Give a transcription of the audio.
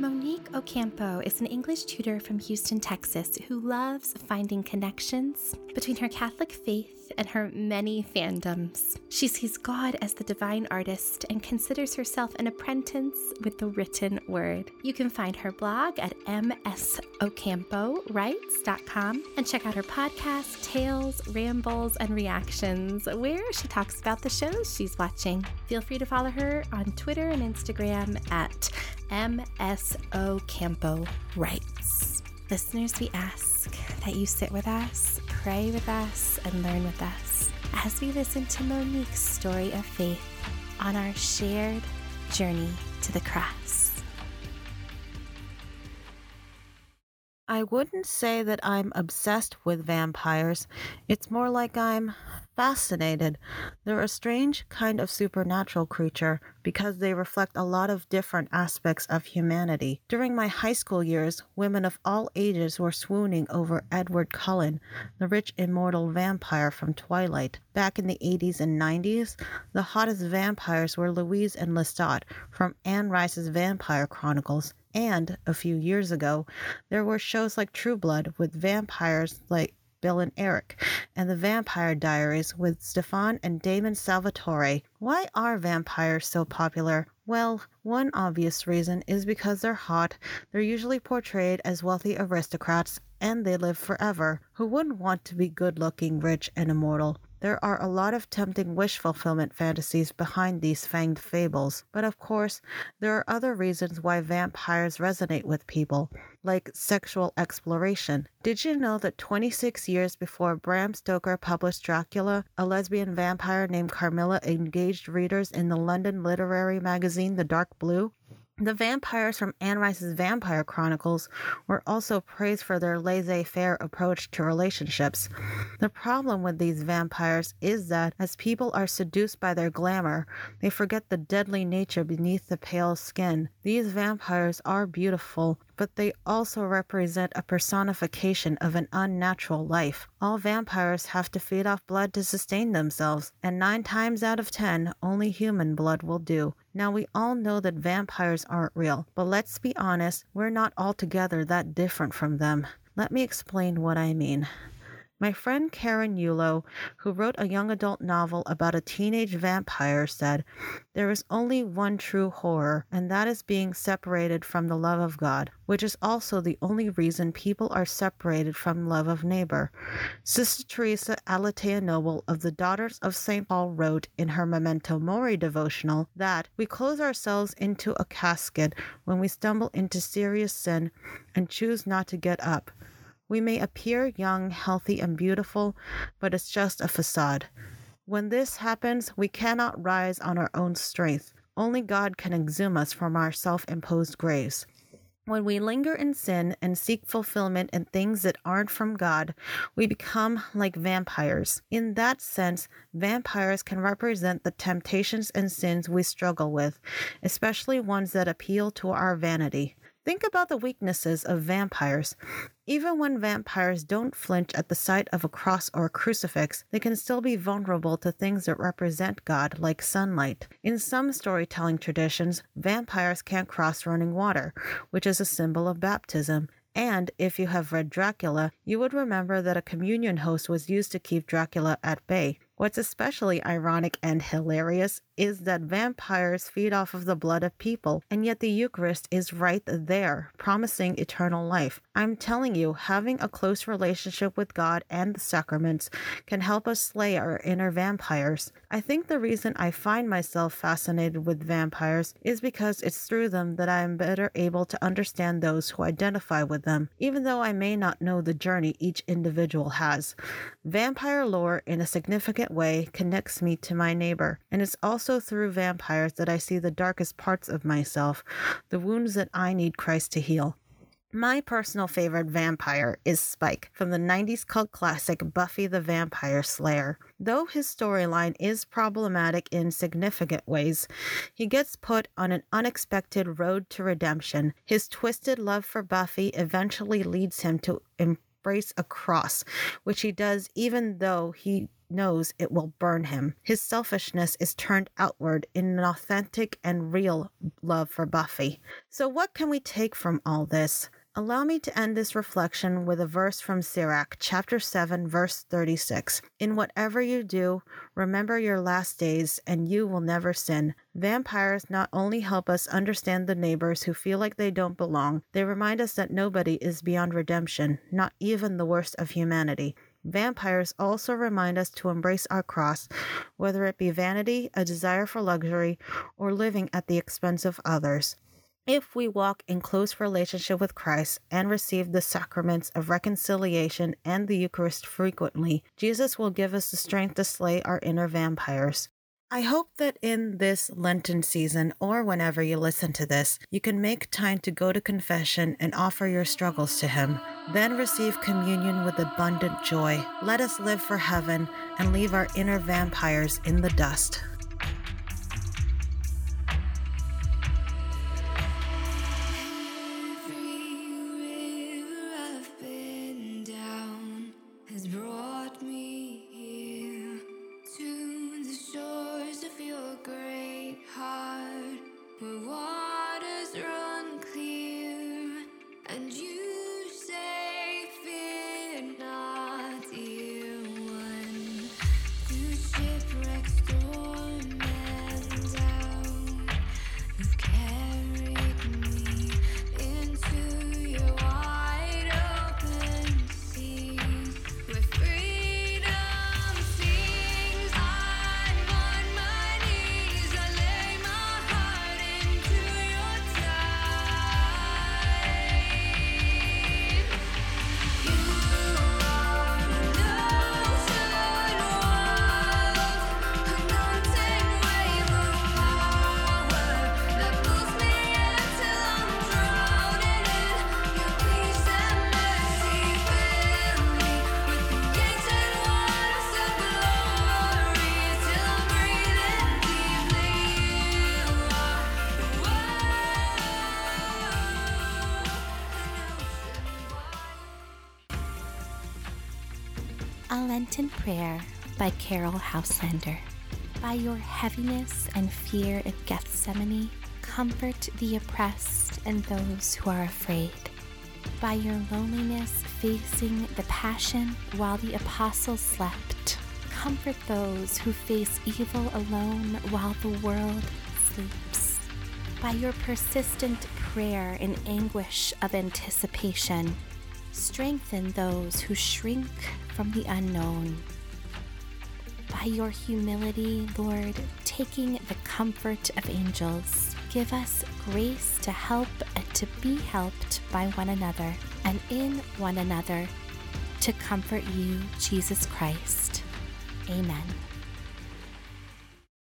Monique Ocampo is an English tutor from Houston, Texas, who loves finding connections between her Catholic faith and her many fandoms. She sees God as the divine artist and considers herself an apprentice with the written word. You can find her blog at msocampowrites.com and check out her podcast, Tales, Rambles, and Reactions, where she talks about the shows she's watching. Feel free to follow her on Twitter and Instagram at msocampowrites. Listeners, we ask that you sit with us, pray with us, and learn with us as we listen to Monique's story of faith on our shared journey to the cross. I wouldn't say that I'm obsessed with vampires. It's more like I'm fascinated. They're a strange kind of supernatural creature because they reflect a lot of different aspects of humanity. During my high school years, women of all ages were swooning over Edward Cullen, the rich immortal vampire from Twilight. Back in the 80s and 90s, the hottest vampires were Louise and Lestat from Anne Rice's Vampire Chronicles. And a few years ago, there were shows like True Blood with vampires like Bill and Eric, and The Vampire Diaries with Stefan and Damon Salvatore. Why are vampires so popular? Well, one obvious reason is because they're hot, they're usually portrayed as wealthy aristocrats, and they live forever. Who wouldn't want to be good-looking, rich, and immortal? There are a lot of tempting wish fulfillment fantasies behind these fanged fables, but of course, there are other reasons why vampires resonate with people, like sexual exploration. Did you know that 26 years before Bram Stoker published Dracula, a lesbian vampire named Carmilla engaged readers in the London literary magazine The Dark Blue? The vampires from Anne Rice's Vampire Chronicles were also praised for their laissez-faire approach to relationships. The problem with these vampires is that, as people are seduced by their glamour, they forget the deadly nature beneath the pale skin. These vampires are beautiful, but they also represent a personification of an unnatural life. All vampires have to feed off blood to sustain themselves, and 9 times out of 10, only human blood will do. Now, we all know that vampires aren't real, but let's be honest, we're not altogether that different from them. Let me explain what I mean. My friend Karen Yulo, who wrote a young adult novel about a teenage vampire, said, "There is only one true horror, and that is being separated from the love of God, which is also the only reason people are separated from love of neighbor." Sister Teresa Alatea Noble of the Daughters of St. Paul wrote in her Memento Mori devotional that we close ourselves into a casket when we stumble into serious sin and choose not to get up. We may appear young, healthy, and beautiful, but it's just a facade. When this happens, we cannot rise on our own strength. Only God can exhume us from our self-imposed graves. When we linger in sin and seek fulfillment in things that aren't from God, we become like vampires. In that sense, vampires can represent the temptations and sins we struggle with, especially ones that appeal to our vanity. Think about the weaknesses of vampires. Even when vampires don't flinch at the sight of a cross or a crucifix, they can still be vulnerable to things that represent God, like sunlight. In some storytelling traditions, vampires can't cross running water, which is a symbol of baptism. And if you have read Dracula, you would remember that a communion host was used to keep Dracula at bay. What's especially ironic and hilarious is that vampires feed off of the blood of people, and yet the Eucharist is right there, promising eternal life. I'm telling you, having a close relationship with God and the sacraments can help us slay our inner vampires. I think the reason I find myself fascinated with vampires is because it's through them that I am better able to understand those who identify with them, even though I may not know the journey each individual has. Vampire lore, in a significant way, connects me to my neighbor, and it's also through vampires that I see the darkest parts of myself, the wounds that I need Christ to heal. My personal favorite vampire is Spike from the 90s cult classic Buffy the Vampire Slayer. Though his storyline is problematic in significant ways, he gets put on an unexpected road to redemption. His twisted love for Buffy eventually leads him to embrace a cross, which he does even though he knows it will burn him. His selfishness is turned outward in an authentic and real love for Buffy. So what can we take from all this? Allow me to end this reflection with a verse from Sirach, chapter 7, verse 36. In whatever you do, remember your last days, and you will never sin. Vampires not only help us understand the neighbors who feel like they don't belong, they remind us that nobody is beyond redemption, not even the worst of humanity. Vampires also remind us to embrace our cross, whether it be vanity, a desire for luxury, or living at the expense of others. If we walk in close relationship with Christ and receive the sacraments of reconciliation and the Eucharist frequently, Jesus will give us the strength to slay our inner vampires. I hope that in this Lenten season, or whenever you listen to this, you can make time to go to confession and offer your struggles to Him. Then receive communion with abundant joy. Let us live for heaven and leave our inner vampires in the dust. A Lenten Prayer by Carol Houselander. By your heaviness and fear at Gethsemane, comfort the oppressed and those who are afraid. By your loneliness facing the passion while the apostles slept, comfort those who face evil alone while the world sleeps. By your persistent prayer in anguish of anticipation, strengthen those who shrink from the unknown. By your humility, Lord, taking the comfort of angels, give us grace to help and to be helped by one another, and in one another to comfort you, Jesus Christ. Amen.